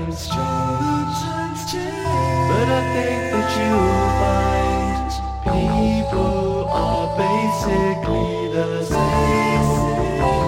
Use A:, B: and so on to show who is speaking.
A: times change, but I think that you'll find people are basically the same.